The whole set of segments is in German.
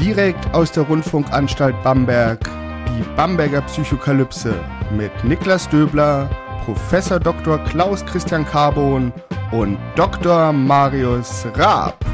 Direkt aus der Rundfunkanstalt Bamberg, die Bamberger Psychokalypse mit Niklas Döbler, Professor Dr. Klaus Christian Carbon und Dr. Marius Raab.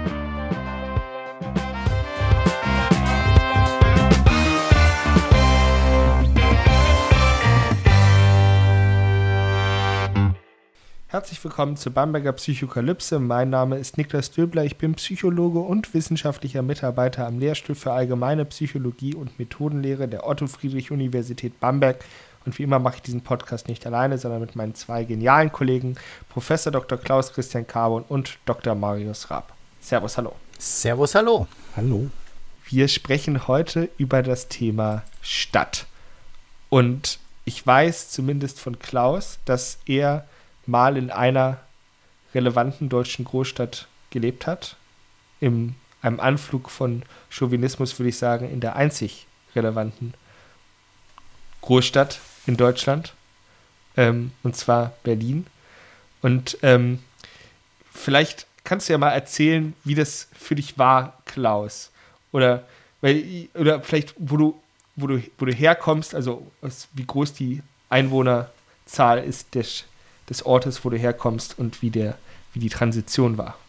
Herzlich willkommen zur Bamberger Psychokalypse. Mein Name ist Niklas Döbler, ich bin Psychologe und wissenschaftlicher Mitarbeiter am Lehrstuhl für Allgemeine Psychologie und Methodenlehre der Otto-Friedrich-Universität Bamberg. Und wie immer mache ich diesen Podcast nicht alleine, sondern mit meinen zwei genialen Kollegen, Professor Dr. Klaus Christian Carbon und Dr. Marius Raab. Servus, hallo. Servus, hallo. Hallo. Wir sprechen heute über das Thema Stadt. Und ich weiß zumindest von Klaus, dass er mal in einer relevanten deutschen Großstadt gelebt hat. In einem Anflug von Chauvinismus würde ich sagen, in der einzig relevanten Großstadt in Deutschland, und zwar Berlin. Und vielleicht kannst du ja mal erzählen, wie das für dich war, Klaus. Oder vielleicht, wo du herkommst, also wie groß die Einwohnerzahl ist des Ortes, wo du herkommst und wie die Transition war.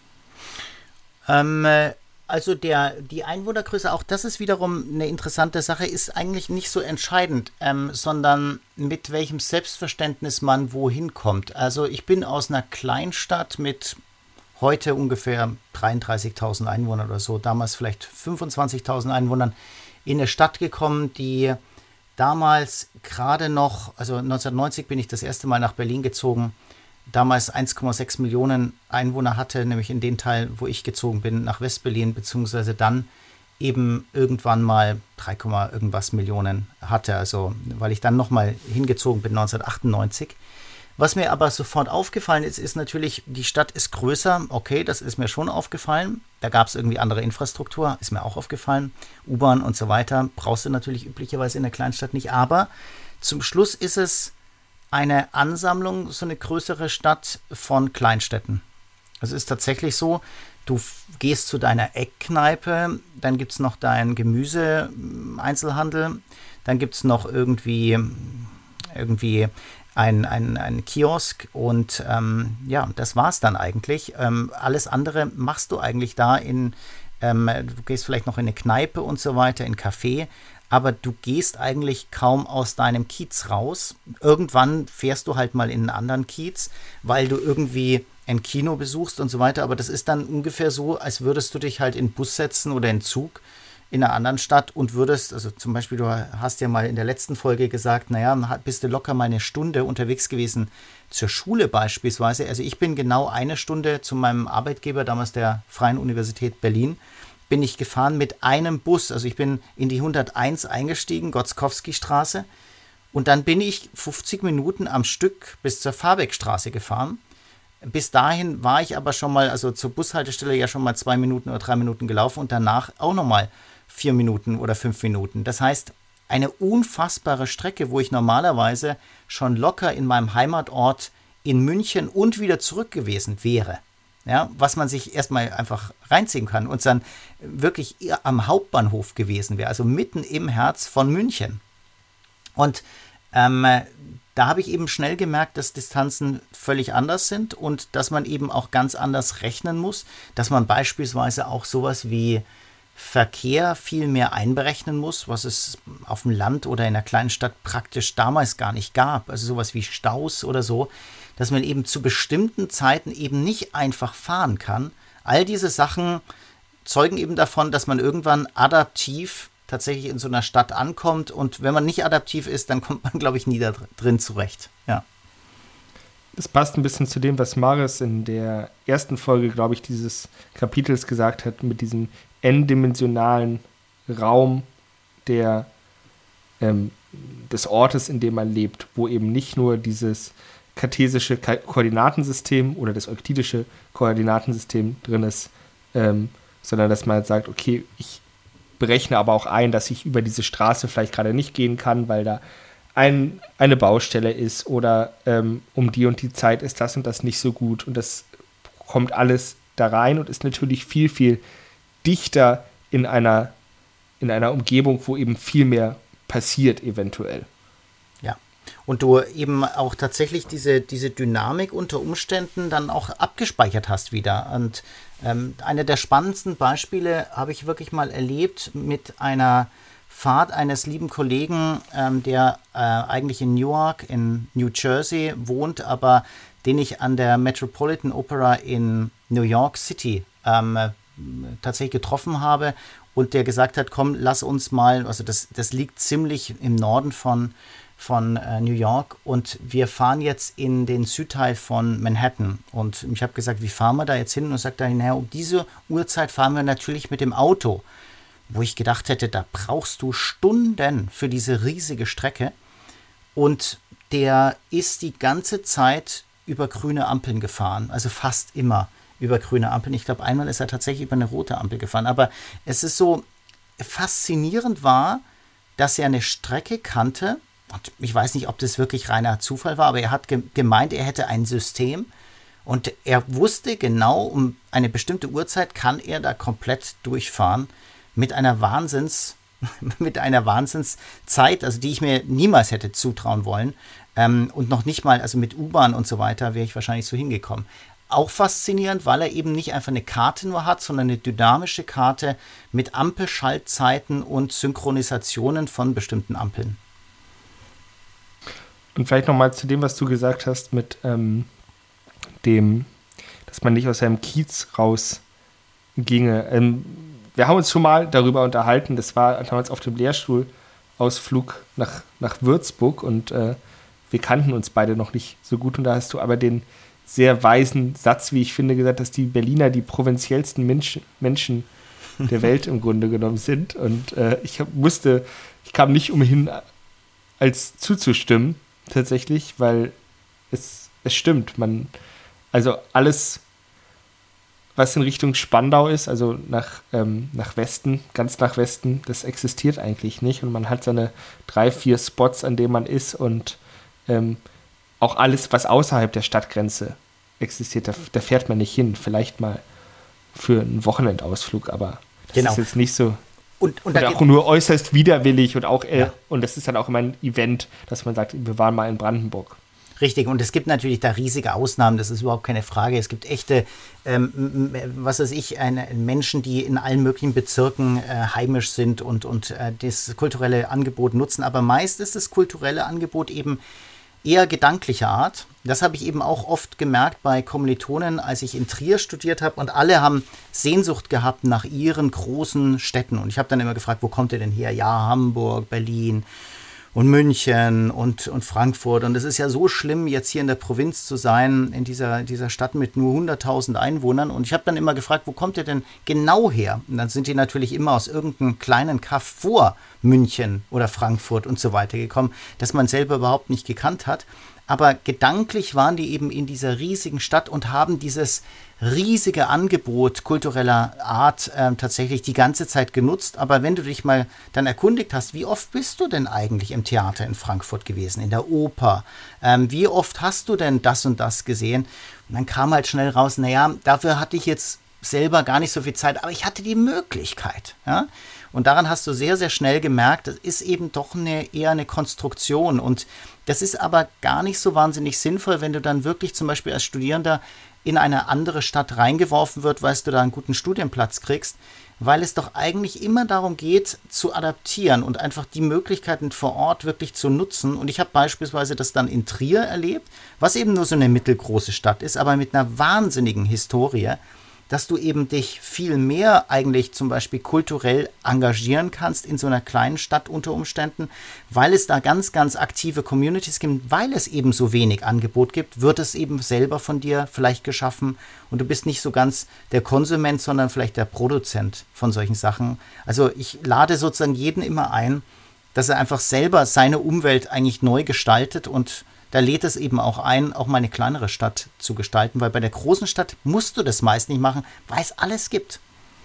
Also die Einwohnergröße, auch das ist wiederum eine interessante Sache, ist eigentlich nicht so entscheidend, sondern mit welchem Selbstverständnis man wohin kommt. Also ich bin aus einer Kleinstadt mit heute ungefähr 33.000 Einwohnern oder so, damals vielleicht 25.000 Einwohnern, in eine Stadt gekommen, die damals gerade noch, also 1990 bin ich das erste Mal nach Berlin gezogen, damals 1,6 Millionen Einwohner hatte, nämlich in den Teil, wo ich gezogen bin, nach West-Berlin, beziehungsweise dann eben irgendwann mal 3, irgendwas Millionen hatte, also weil ich dann nochmal hingezogen bin 1998. Was mir aber sofort aufgefallen ist natürlich, die Stadt ist größer, okay, das ist mir schon aufgefallen. Da gab es irgendwie andere Infrastruktur, ist mir auch aufgefallen. U-Bahn und so weiter brauchst du natürlich üblicherweise in der Kleinstadt nicht. Aber zum Schluss ist es eine Ansammlung, so eine größere Stadt von Kleinstädten. Es ist tatsächlich so, du gehst zu deiner Eckkneipe, dann gibt es noch deinen Gemüse-Einzelhandel, dann gibt es noch irgendwie ein Kiosk und das war's dann eigentlich. Alles andere machst du eigentlich da du gehst vielleicht noch in eine Kneipe und so weiter, in ein Café, aber du gehst eigentlich kaum aus deinem Kiez raus. Irgendwann fährst du halt mal in einen anderen Kiez, weil du irgendwie ein Kino besuchst und so weiter, aber das ist dann ungefähr so, als würdest du dich halt in den Bus setzen oder in den Zug in einer anderen Stadt und würdest, also zum Beispiel, du hast ja mal in der letzten Folge gesagt, naja, bist du locker mal eine Stunde unterwegs gewesen zur Schule beispielsweise. Also ich bin genau eine Stunde zu meinem Arbeitgeber, damals der Freien Universität Berlin, bin ich gefahren mit einem Bus. Also ich bin in die 101 eingestiegen, Gotzkowski-Straße, und dann bin ich 50 Minuten am Stück bis zur Fahrbeckstraße gefahren. Bis dahin war ich aber schon mal, also zur Bushaltestelle ja schon mal 2 Minuten oder 3 Minuten gelaufen und danach auch nochmal 4 Minuten oder 5 Minuten. Das heißt, eine unfassbare Strecke, wo ich normalerweise schon locker in meinem Heimatort in München und wieder zurück gewesen wäre. Ja, was man sich erstmal einfach reinziehen kann und dann wirklich am Hauptbahnhof gewesen wäre, also mitten im Herz von München. Und da habe ich eben schnell gemerkt, dass Distanzen völlig anders sind und dass man eben auch ganz anders rechnen muss, dass man beispielsweise auch sowas wie Verkehr viel mehr einberechnen muss, was es auf dem Land oder in einer kleinen Stadt praktisch damals gar nicht gab. Also sowas wie Staus oder so, dass man eben zu bestimmten Zeiten eben nicht einfach fahren kann. All diese Sachen zeugen eben davon, dass man irgendwann adaptiv tatsächlich in so einer Stadt ankommt. Und wenn man nicht adaptiv ist, dann kommt man, glaube ich, nie da drin zurecht. Ja. Das passt ein bisschen zu dem, was Marius in der ersten Folge, glaube ich, dieses Kapitels gesagt hat, mit diesem n-dimensionalen Raum des Ortes, in dem man lebt, wo eben nicht nur dieses kartesische Koordinatensystem oder das euklidische Koordinatensystem drin ist, sondern dass man halt sagt, okay, ich berechne aber auch ein, dass ich über diese Straße vielleicht gerade nicht gehen kann, weil da eine Baustelle ist oder um die und die Zeit ist das und das nicht so gut und das kommt alles da rein und ist natürlich viel, viel dichter in einer in einer Umgebung, wo eben viel mehr passiert eventuell. Ja. Und du eben auch tatsächlich diese Dynamik unter Umständen dann auch abgespeichert hast wieder. Und einer der spannendsten Beispiele habe ich wirklich mal erlebt mit einer Fahrt eines lieben Kollegen, der eigentlich in Newark, in New Jersey wohnt, aber den ich an der Metropolitan Opera in New York City tatsächlich getroffen habe und der gesagt hat, komm, lass uns mal, also das liegt ziemlich im Norden von New York und wir fahren jetzt in den Südteil von Manhattan. Und ich habe gesagt, wie fahren wir da jetzt hin? Und er sagt dann, naja, um diese Uhrzeit fahren wir natürlich mit dem Auto. Wo ich gedacht hätte, da brauchst du Stunden für diese riesige Strecke. Und der ist die ganze Zeit über grüne Ampeln gefahren, also fast immer über grüne Ampeln. Ich glaube, einmal ist er tatsächlich über eine rote Ampel gefahren. Aber es ist so faszinierend war, dass er eine Strecke kannte. Und ich weiß nicht, ob das wirklich reiner Zufall war, aber er hat gemeint, er hätte ein System. Und er wusste genau, um eine bestimmte Uhrzeit kann er da komplett durchfahren. Mit einer Wahnsinnszeit, also die ich mir niemals hätte zutrauen wollen. Und noch nicht mal, also mit U-Bahn und so weiter, wäre ich wahrscheinlich so hingekommen. Auch faszinierend, weil er eben nicht einfach eine Karte nur hat, sondern eine dynamische Karte mit Ampelschaltzeiten und Synchronisationen von bestimmten Ampeln. Und vielleicht nochmal zu dem, was du gesagt hast, mit dem, dass man nicht aus seinem Kiez rausginge. Wir haben uns schon mal darüber unterhalten, das war damals auf dem Lehrstuhlausflug nach Würzburg und wir kannten uns beide noch nicht so gut und da hast du aber den sehr weisen Satz, wie ich finde, gesagt, dass die Berliner die provinziellsten Menschen der Welt im Grunde genommen sind und ich kam nicht umhin, als zuzustimmen, tatsächlich, weil es stimmt, also alles, was in Richtung Spandau ist, also nach Westen, ganz nach Westen, das existiert eigentlich nicht. Und man hat seine 3-4 Spots, an denen man ist und auch alles, was außerhalb der Stadtgrenze existiert, da fährt man nicht hin. Vielleicht mal für einen Wochenendausflug, aber das ist jetzt nicht so. Und auch nur äußerst widerwillig und auch und das ist dann auch immer ein Event, dass man sagt, wir waren mal in Brandenburg. Richtig, und es gibt natürlich da riesige Ausnahmen, das ist überhaupt keine Frage. Es gibt echte, Menschen, die in allen möglichen Bezirken heimisch sind und das kulturelle Angebot nutzen. Aber meist ist das kulturelle Angebot eben eher gedanklicher Art. Das habe ich eben auch oft gemerkt bei Kommilitonen, als ich in Trier studiert habe und alle haben Sehnsucht gehabt nach ihren großen Städten. Und ich habe dann immer gefragt, wo kommt ihr denn her? Ja, Hamburg, Berlin und München und Frankfurt. Und es ist ja so schlimm, jetzt hier in der Provinz zu sein, in dieser Stadt mit nur 100.000 Einwohnern. Und ich habe dann immer gefragt, wo kommt ihr denn genau her? Und dann sind die natürlich immer aus irgendeinem kleinen Kaff vor München oder Frankfurt und so weiter gekommen, das man selber überhaupt nicht gekannt hat. Aber gedanklich waren die eben in dieser riesigen Stadt und haben dieses riesige Angebot kultureller Art tatsächlich die ganze Zeit genutzt. Aber wenn du dich mal dann erkundigt hast, wie oft bist du denn eigentlich im Theater in Frankfurt gewesen, in der Oper? Wie oft hast du denn das und das gesehen? Und dann kam halt schnell raus, naja, dafür hatte ich jetzt selber gar nicht so viel Zeit, aber ich hatte die Möglichkeit. Ja? Und daran hast du sehr, sehr schnell gemerkt, das ist eben doch eher eine Konstruktion. Und das ist aber gar nicht so wahnsinnig sinnvoll, wenn du dann wirklich zum Beispiel als Studierender in eine andere Stadt reingeworfen wird, weil du da einen guten Studienplatz kriegst, weil es doch eigentlich immer darum geht, zu adaptieren und einfach die Möglichkeiten vor Ort wirklich zu nutzen. Und ich habe beispielsweise das dann in Trier erlebt, was eben nur so eine mittelgroße Stadt ist, aber mit einer wahnsinnigen Historie, dass du eben dich viel mehr eigentlich zum Beispiel kulturell engagieren kannst in so einer kleinen Stadt unter Umständen, weil es da ganz, ganz aktive Communities gibt, weil es eben so wenig Angebot gibt, wird es eben selber von dir vielleicht geschaffen und du bist nicht so ganz der Konsument, sondern vielleicht der Produzent von solchen Sachen. Also ich lade sozusagen jeden immer ein, dass er einfach selber seine Umwelt eigentlich neu gestaltet und da lädt es eben auch ein, auch mal eine kleinere Stadt zu gestalten, weil bei der großen Stadt musst du das meist nicht machen, weil es alles gibt.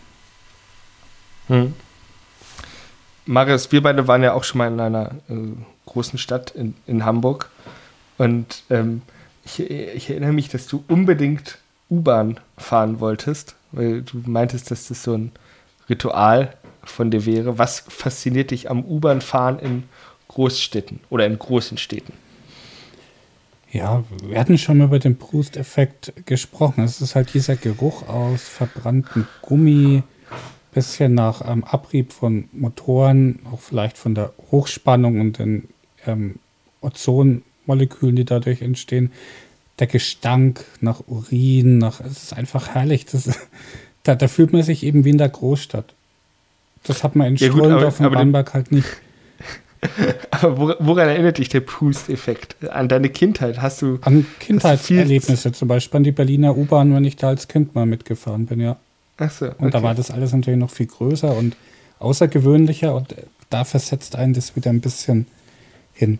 Marius, wir beide waren ja auch schon mal in einer großen Stadt in Hamburg und ich erinnere mich, dass du unbedingt U-Bahn fahren wolltest, weil du meintest, dass das so ein Ritual von dir wäre. Was fasziniert dich am U-Bahn-Fahren in Großstädten oder in großen Städten? Ja, wir hatten schon mal über den Proust-Effekt gesprochen. Es ist halt dieser Geruch aus verbranntem Gummi, bisschen nach Abrieb von Motoren, auch vielleicht von der Hochspannung und den Ozonmolekülen, die dadurch entstehen. Der Gestank nach Urin, es ist einfach herrlich. Da fühlt man sich eben wie in der Großstadt. Das hat man in Schrollendorf und Bamberg halt nicht. Aber woran erinnert dich der Proust-Effekt? An deine Kindheit? An Kindheitserlebnisse zum Beispiel, an die Berliner U-Bahn, wenn ich da als Kind mal mitgefahren bin, ja. Ach so, okay. Und da war das alles natürlich noch viel größer und außergewöhnlicher und da versetzt einen das wieder ein bisschen hin.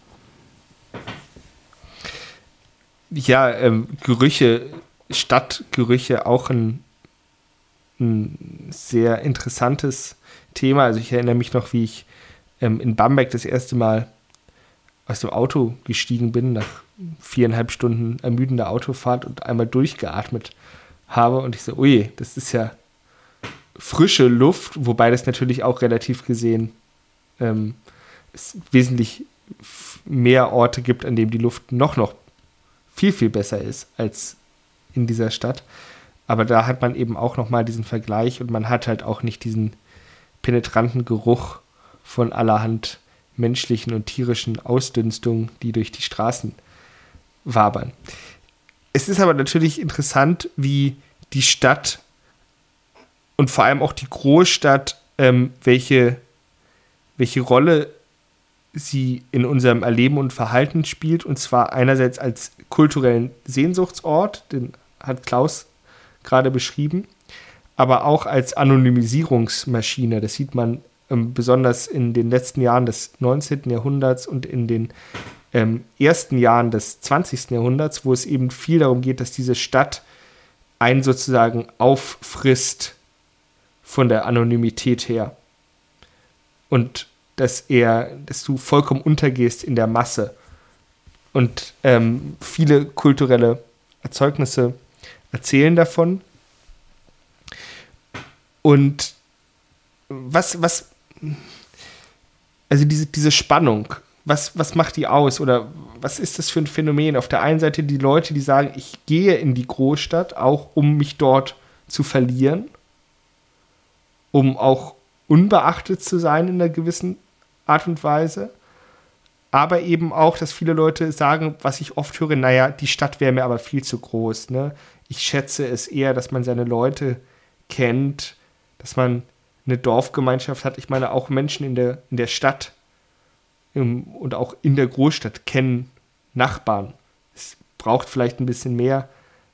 Ja, Gerüche, Stadtgerüche, auch ein sehr interessantes Thema. Also ich erinnere mich noch, wie ich in Bamberg das erste Mal aus dem Auto gestiegen bin, nach 4,5 Stunden ermüdender Autofahrt und einmal durchgeatmet habe. Und ich so, ui, das ist ja frische Luft, wobei das natürlich auch relativ gesehen es wesentlich mehr Orte gibt, an denen die Luft noch viel, viel besser ist als in dieser Stadt. Aber da hat man eben auch nochmal diesen Vergleich und man hat halt auch nicht diesen penetranten Geruch von allerhand menschlichen und tierischen Ausdünstungen, die durch die Straßen wabern. Es ist aber natürlich interessant, wie die Stadt und vor allem auch die Großstadt, welche Rolle sie in unserem Erleben und Verhalten spielt, und zwar einerseits als kulturellen Sehnsuchtsort, den hat Klaus gerade beschrieben, aber auch als Anonymisierungsmaschine. Das sieht man besonders in den letzten Jahren des 19. Jahrhunderts und in den ersten Jahren des 20. Jahrhunderts, wo es eben viel darum geht, dass diese Stadt einen sozusagen auffrisst von der Anonymität her. Und dass du vollkommen untergehst in der Masse. Und viele kulturelle Erzeugnisse erzählen davon. Und also diese Spannung, was macht die aus? Oder was ist das für ein Phänomen? Auf der einen Seite die Leute, die sagen, ich gehe in die Großstadt, auch um mich dort zu verlieren, um auch unbeachtet zu sein in einer gewissen Art und Weise. Aber eben auch, dass viele Leute sagen, was ich oft höre, naja, die Stadt wäre mir aber viel zu groß. Ne? Ich schätze es eher, dass man seine Leute kennt, dass man eine Dorfgemeinschaft hat. Ich meine, auch Menschen in der Stadt und auch in der Großstadt kennen Nachbarn. Es braucht vielleicht ein bisschen mehr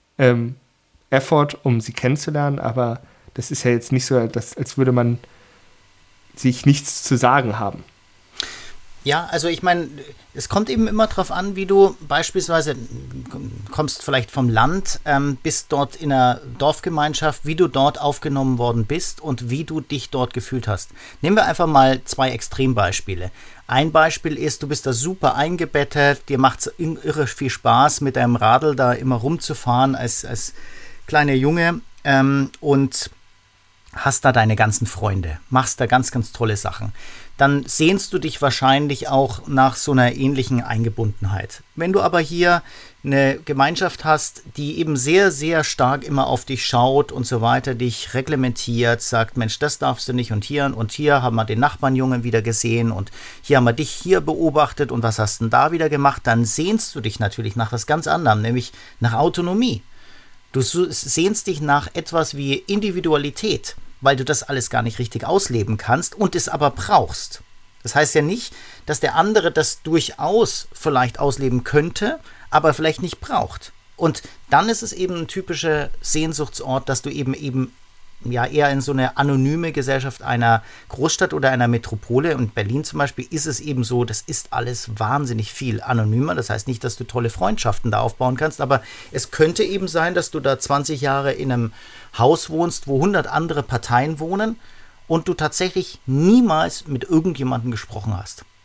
Effort, um sie kennenzulernen, aber das ist ja jetzt nicht so, als würde man sich nichts zu sagen haben. Ja, also ich meine, es kommt eben immer darauf an, wie du beispielsweise kommst vielleicht vom Land, bist dort in einer Dorfgemeinschaft, wie du dort aufgenommen worden bist und wie du dich dort gefühlt hast. Nehmen wir einfach mal 2 Extrembeispiele. Ein Beispiel ist, du bist da super eingebettet, dir macht es irre viel Spaß, mit deinem Radl da immer rumzufahren als kleiner Junge und hast da deine ganzen Freunde, machst da ganz, ganz tolle Sachen. Dann sehnst du dich wahrscheinlich auch nach so einer ähnlichen Eingebundenheit. Wenn du aber hier eine Gemeinschaft hast, die eben sehr, sehr stark immer auf dich schaut und so weiter, dich reglementiert, sagt, Mensch, das darfst du nicht und hier haben wir den Nachbarnjungen wieder gesehen und hier haben wir dich hier beobachtet und was hast du denn da wieder gemacht, dann sehnst du dich natürlich nach was ganz anderem, nämlich nach Autonomie. Du sehnst dich nach etwas wie Individualität, weil du das alles gar nicht richtig ausleben kannst und es aber brauchst. Das heißt ja nicht, dass der andere das durchaus vielleicht ausleben könnte, aber vielleicht nicht braucht. Und dann ist es eben ein typischer Sehnsuchtsort, dass du eben ja eher in so eine anonyme Gesellschaft einer Großstadt oder einer Metropole, und Berlin zum Beispiel ist es eben so, das ist alles wahnsinnig viel anonymer. Das heißt nicht, dass du tolle Freundschaften da aufbauen kannst, aber es könnte eben sein, dass du da 20 Jahre in einem Haus wohnst, wo 100 andere Parteien wohnen und du tatsächlich niemals mit irgendjemandem gesprochen hast.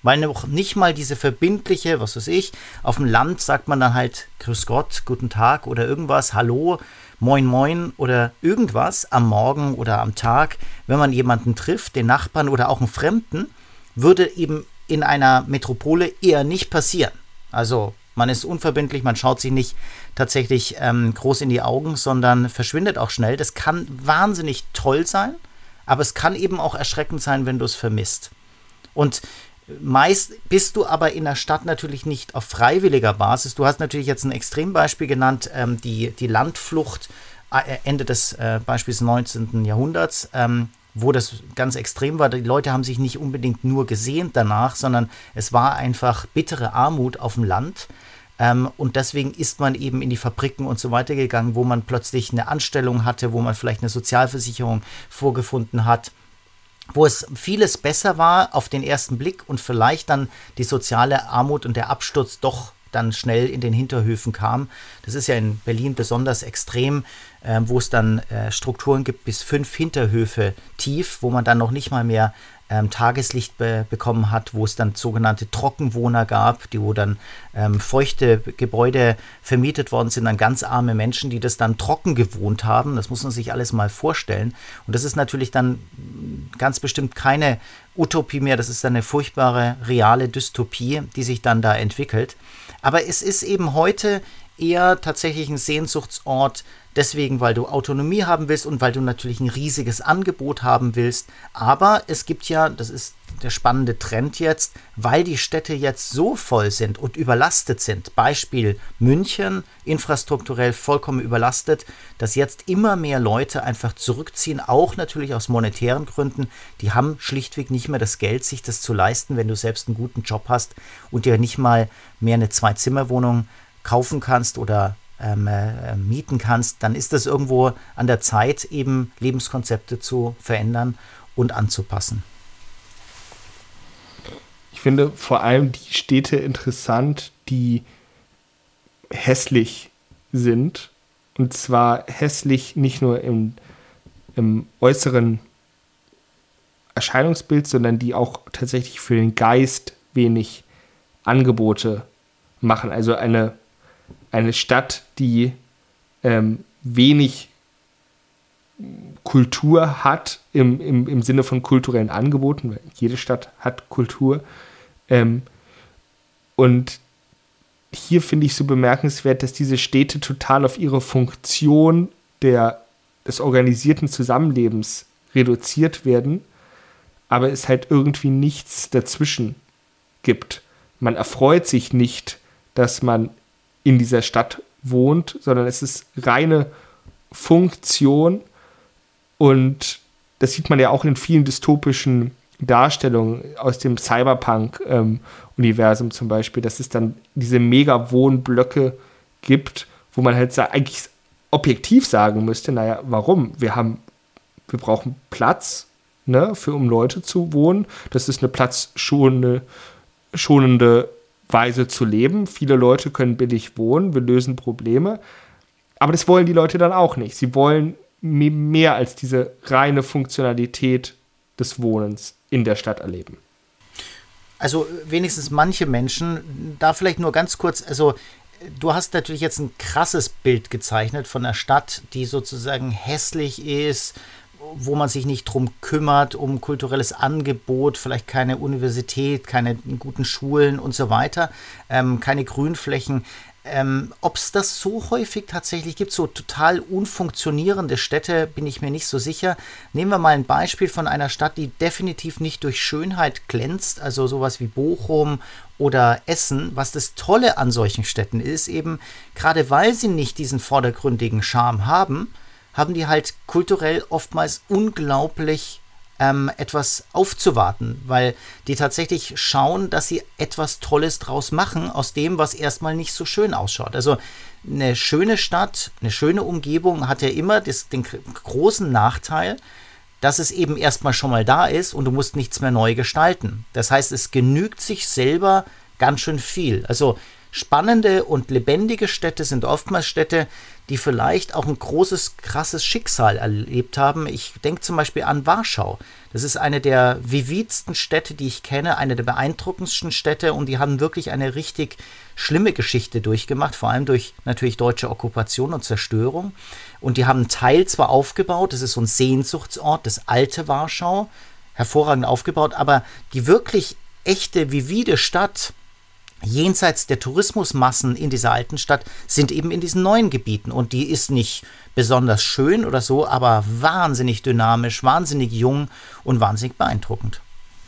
weil noch nicht mal diese verbindliche, was weiß ich, auf dem Land sagt man dann halt Grüß Gott, guten Tag oder irgendwas, Hallo, Moin Moin oder irgendwas am Morgen oder am Tag, wenn man jemanden trifft, den Nachbarn oder auch einen Fremden, würde eben in einer Metropole eher nicht passieren. Also man ist unverbindlich, man schaut sich nicht tatsächlich groß in die Augen, sondern verschwindet auch schnell. Das kann wahnsinnig toll sein, aber es kann eben auch erschreckend sein, wenn du es vermisst. Und meist bist du aber in der Stadt natürlich nicht auf freiwilliger Basis. Du hast natürlich jetzt ein Extrembeispiel genannt, die Landflucht Ende des Beispiels 19. Jahrhunderts, wo das ganz extrem war. Die Leute haben sich nicht unbedingt nur gesehnt danach, sondern es war einfach bittere Armut auf dem Land. Und deswegen ist man eben in die Fabriken und so weiter gegangen, wo man plötzlich eine Anstellung hatte, wo man vielleicht eine Sozialversicherung vorgefunden hat, wo es vieles besser war auf den ersten Blick und vielleicht dann die soziale Armut und der Absturz doch dann schnell in den Hinterhöfen kam. Das ist ja in Berlin besonders extrem, wo es dann Strukturen gibt bis 5 Hinterhöfe tief, wo man dann noch nicht mal mehr Tageslicht bekommen hat, wo es dann sogenannte Trockenwohner gab, wo dann feuchte Gebäude vermietet worden sind an ganz arme Menschen, die das dann trocken gewohnt haben. Das muss man sich alles mal vorstellen. Und das ist natürlich dann ganz bestimmt keine Utopie mehr, das ist dann eine furchtbare, reale Dystopie, die sich dann da entwickelt. Aber es ist eben heute eher tatsächlich ein Sehnsuchtsort, deswegen, weil du Autonomie haben willst und weil du natürlich ein riesiges Angebot haben willst. Aber es gibt ja, das ist der spannende Trend jetzt, weil die Städte jetzt so voll sind und überlastet sind, Beispiel München, infrastrukturell vollkommen überlastet, dass jetzt immer mehr Leute einfach zurückziehen, auch natürlich aus monetären Gründen. Die haben schlichtweg nicht mehr das Geld, sich das zu leisten, wenn du selbst einen guten Job hast und dir nicht mal mehr eine 2-Zimmer-Wohnung kaufen kannst oder mieten kannst, dann ist das irgendwo an der Zeit, eben Lebenskonzepte zu verändern und anzupassen. Ich finde vor allem die Städte interessant, die hässlich sind. Und zwar hässlich nicht nur im äußeren Erscheinungsbild, sondern die auch tatsächlich für den Geist wenig Angebote machen. Also eine Stadt, die wenig Kultur hat im Sinne von kulturellen Angeboten, weil jede Stadt hat Kultur. Und hier finde ich so bemerkenswert, dass diese Städte total auf ihre Funktion des organisierten Zusammenlebens reduziert werden, aber es halt irgendwie nichts dazwischen gibt. Man erfreut sich nicht, dass man in dieser Stadt wohnt, sondern es ist reine Funktion und das sieht man ja auch in vielen dystopischen Darstellungen aus dem Cyberpunk-Universum zum Beispiel, dass es dann diese Mega-Wohnblöcke gibt, wo man halt eigentlich objektiv sagen müsste, naja, warum? Wir brauchen Platz, ne, um Leute zu wohnen. Das ist eine platzschonende Weise zu leben. Viele Leute können billig wohnen, wir lösen Probleme. Aber das wollen die Leute dann auch nicht. Sie wollen mehr als diese reine Funktionalität des Wohnens in der Stadt erleben. Also wenigstens manche Menschen, da vielleicht nur ganz kurz, also du hast natürlich jetzt ein krasses Bild gezeichnet von einer Stadt, die sozusagen hässlich ist, wo man sich nicht drum kümmert, um kulturelles Angebot, vielleicht keine Universität, keine guten Schulen und so weiter, keine Grünflächen. Ob es das so häufig tatsächlich gibt, so total unfunktionierende Städte, bin ich mir nicht so sicher. Nehmen wir mal ein Beispiel von einer Stadt, die definitiv nicht durch Schönheit glänzt, also sowas wie Bochum oder Essen. Was das Tolle an solchen Städten ist, eben gerade weil sie nicht diesen vordergründigen Charme haben die halt kulturell oftmals unglaublich etwas aufzuwarten, weil die tatsächlich schauen, dass sie etwas Tolles draus machen aus dem, was erstmal nicht so schön ausschaut. Also eine schöne Stadt, eine schöne Umgebung hat ja immer den großen Nachteil, dass es eben erstmal schon mal da ist und du musst nichts mehr neu gestalten. Das heißt, es genügt sich selber ganz schön viel. Also spannende und lebendige Städte sind oftmals Städte, die vielleicht auch ein großes, krasses Schicksal erlebt haben. Ich denke zum Beispiel an Warschau. Das ist eine der vividsten Städte, die ich kenne, eine der beeindruckendsten Städte, und die haben wirklich eine richtig schlimme Geschichte durchgemacht, vor allem durch natürlich deutsche Okkupation und Zerstörung. Und die haben einen Teil zwar aufgebaut, das ist so ein Sehnsuchtsort, das alte Warschau, hervorragend aufgebaut, aber die wirklich echte, vivide Stadt, jenseits der Tourismusmassen in dieser alten Stadt, sind eben in diesen neuen Gebieten. Und die ist nicht besonders schön oder so, aber wahnsinnig dynamisch, wahnsinnig jung und wahnsinnig beeindruckend.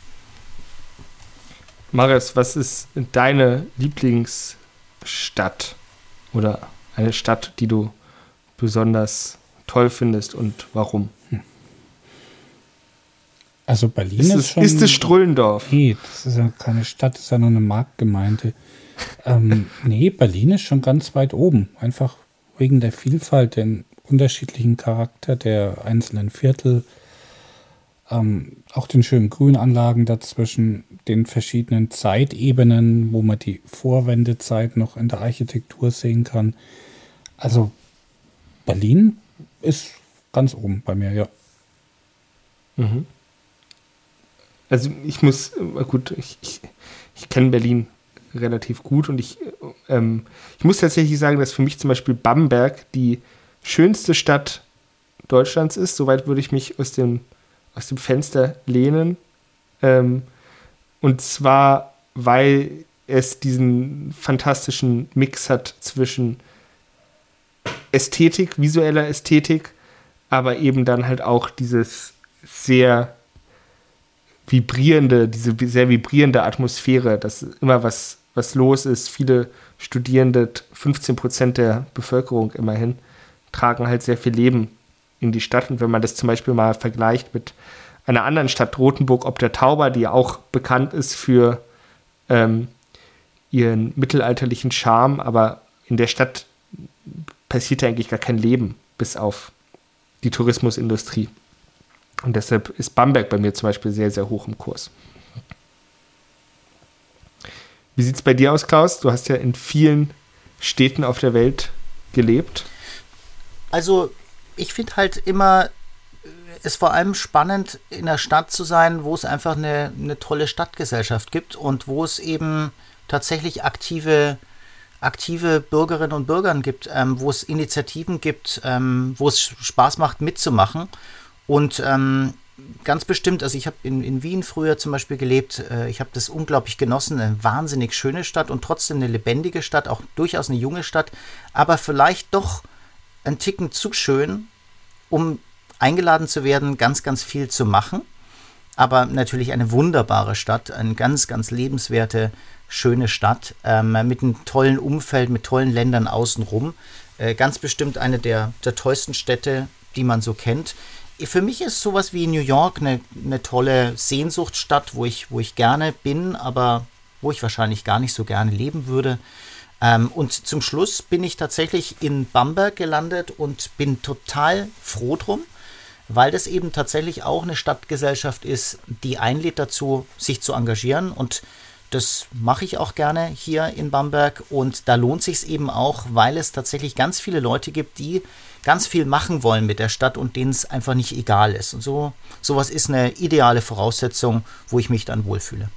Marius, was ist deine Lieblingsstadt oder eine Stadt, die du besonders toll findest und warum? Also Berlin ist schon... Ist es Strullendorf? Nee, das ist ja keine Stadt, das ist ja nur eine Marktgemeinde. Nee, Berlin ist schon ganz weit oben. Einfach wegen der Vielfalt, den unterschiedlichen Charakter der einzelnen Viertel, auch den schönen Grünanlagen dazwischen, den verschiedenen Zeitebenen, wo man die Vorwendezeit noch in der Architektur sehen kann. Also Berlin ist ganz oben bei mir, ja. Mhm. Also ich kenne Berlin relativ gut, und ich muss tatsächlich sagen, dass für mich zum Beispiel Bamberg die schönste Stadt Deutschlands ist. Soweit würde ich mich aus dem Fenster lehnen. Und zwar, weil es diesen fantastischen Mix hat zwischen Ästhetik, visueller Ästhetik, aber eben dann halt auch dieses sehr sehr vibrierende Atmosphäre, dass immer was los ist. Viele Studierende, 15% der Bevölkerung immerhin, tragen halt sehr viel Leben in die Stadt. Und wenn man das zum Beispiel mal vergleicht mit einer anderen Stadt, Rothenburg ob der Tauber, die auch bekannt ist für ihren mittelalterlichen Charme, aber in der Stadt passiert ja eigentlich gar kein Leben, bis auf die Tourismusindustrie. Und deshalb ist Bamberg bei mir zum Beispiel sehr, sehr hoch im Kurs. Wie sieht es bei dir aus, Klaus? Du hast ja in vielen Städten auf der Welt gelebt. Also ich finde halt immer es vor allem spannend, in einer Stadt zu sein, wo es einfach eine tolle Stadtgesellschaft gibt und wo es eben tatsächlich aktive Bürgerinnen und Bürger gibt, wo es Initiativen gibt, wo es Spaß macht mitzumachen. Und ganz bestimmt, also ich habe in Wien früher zum Beispiel gelebt, ich habe das unglaublich genossen, eine wahnsinnig schöne Stadt und trotzdem eine lebendige Stadt, auch durchaus eine junge Stadt, aber vielleicht doch ein Ticken zu schön, um eingeladen zu werden, ganz, ganz viel zu machen. Aber natürlich eine wunderbare Stadt, eine ganz, ganz lebenswerte, schöne Stadt mit einem tollen Umfeld, mit tollen Ländern außenrum. Ganz bestimmt eine der tollsten Städte, die man so kennt. Für mich ist sowas wie New York eine tolle Sehnsuchtsstadt, wo ich gerne bin, aber wo ich wahrscheinlich gar nicht so gerne leben würde. Und zum Schluss bin ich tatsächlich in Bamberg gelandet und bin total froh drum, weil das eben tatsächlich auch eine Stadtgesellschaft ist, die einlädt dazu, sich zu engagieren. Und das mache ich auch gerne hier in Bamberg. Und da lohnt sich es eben auch, weil es tatsächlich ganz viele Leute gibt, die ganz viel machen wollen mit der Stadt und denen es einfach nicht egal ist. Und sowas ist eine ideale Voraussetzung, wo ich mich dann wohlfühle.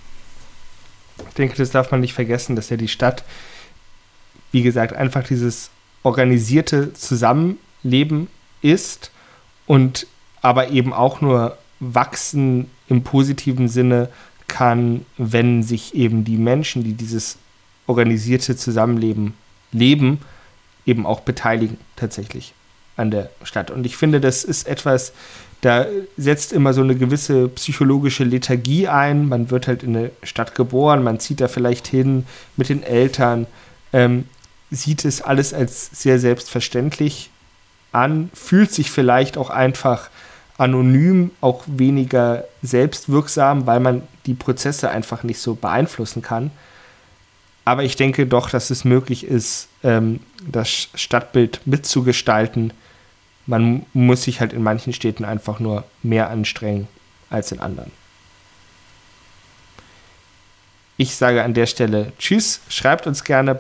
Ich denke, das darf man nicht vergessen, dass ja die Stadt, wie gesagt, einfach dieses organisierte Zusammenleben ist und aber eben auch nur wachsen im positiven Sinne kann, wenn sich eben die Menschen, die dieses organisierte Zusammenleben leben, eben auch beteiligen tatsächlich an der Stadt. Und ich finde, das ist etwas, da setzt immer so eine gewisse psychologische Lethargie ein. Man wird halt in eine Stadt geboren, man zieht da vielleicht hin mit den Eltern, sieht es alles als sehr selbstverständlich an, fühlt sich vielleicht auch einfach anonym, auch weniger selbstwirksam, weil man die Prozesse einfach nicht so beeinflussen kann. Aber ich denke doch, dass es möglich ist, das Stadtbild mitzugestalten. Man muss sich halt in manchen Städten einfach nur mehr anstrengen als in anderen. Ich sage an der Stelle Tschüss. Schreibt uns gerne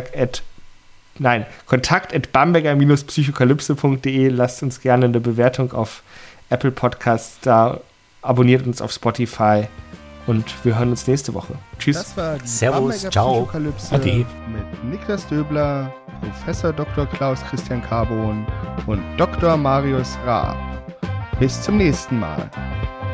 kontakt@bamberger-psychokalypse.de. Lasst uns gerne eine Bewertung auf Apple Podcasts da. Abonniert uns auf Spotify. Und wir hören uns nächste Woche. Tschüss. Das war die Servus, Bamberger ciao. Psychokalypse Ade. mit Niklas Döbler, Professor Dr. Klaus Christian Carbon und Dr. Marius Raab. Bis zum nächsten Mal.